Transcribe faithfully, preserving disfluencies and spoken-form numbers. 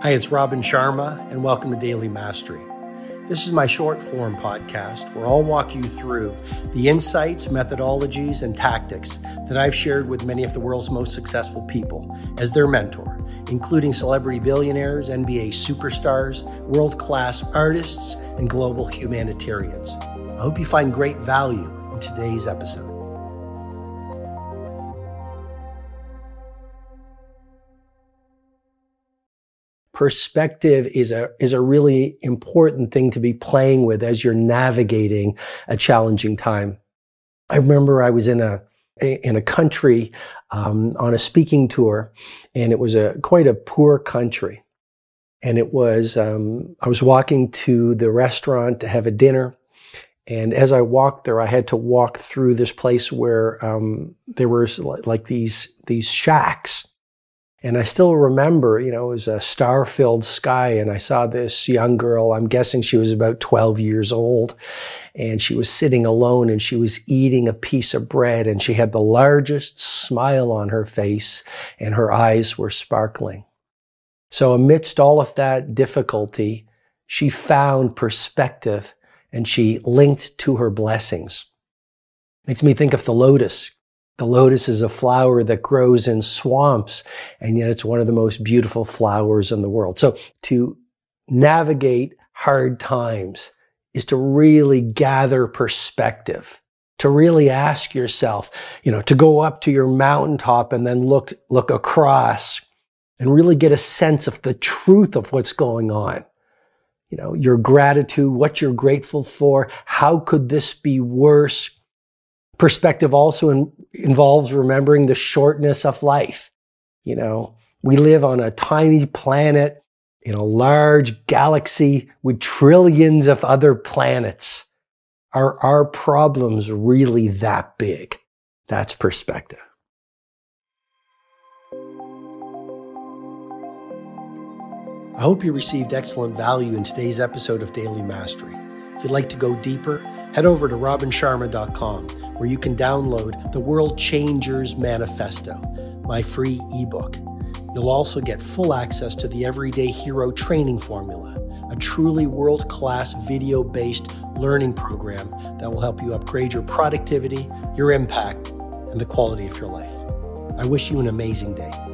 Hi, it's Robin Sharma, and welcome to Daily Mastery. This is my short form podcast where I'll walk you through the insights, methodologies, and tactics that I've shared with many of the world's most successful people as their mentor, including celebrity billionaires, N B A superstars, world-class artists, and global humanitarians. I hope you find great value in today's episode. Perspective is a is a really important thing to be playing with as you're navigating a challenging time. I remember I was in a in a country um, on a speaking tour, and it was a quite a poor country. And it was um, I was walking to the restaurant to have a dinner, and as I walked there, I had to walk through this place where um, there was like these these shacks. And I still remember, you know, it was a star-filled sky, and I saw this young girl, I'm guessing she was about twelve years old, and she was sitting alone, and she was eating a piece of bread, and she had the largest smile on her face, and her eyes were sparkling. So amidst all of that difficulty, she found perspective, and she linked to her blessings. Makes me think of the lotus. The lotus is a flower that grows in swamps, and yet it's one of the most beautiful flowers in the world. So to navigate hard times is to really gather perspective, to really ask yourself, you know, to go up to your mountaintop and then look, look across and really get a sense of the truth of what's going on. You know, your gratitude, what you're grateful for, how could this be worse? Perspective also in, involves remembering the shortness of life. You know, we live on a tiny planet in a large galaxy with trillions of other planets. Are our problems really that big? That's perspective. I hope you received excellent value in today's episode of Daily Mastery. If you'd like to go deeper, head over to robin sharma dot com, where you can download the World Changers Manifesto, my free ebook. You'll also get full access to the Everyday Hero Training Formula, a truly world-class video-based learning program that will help you upgrade your productivity, your impact, and the quality of your life. I wish you an amazing day.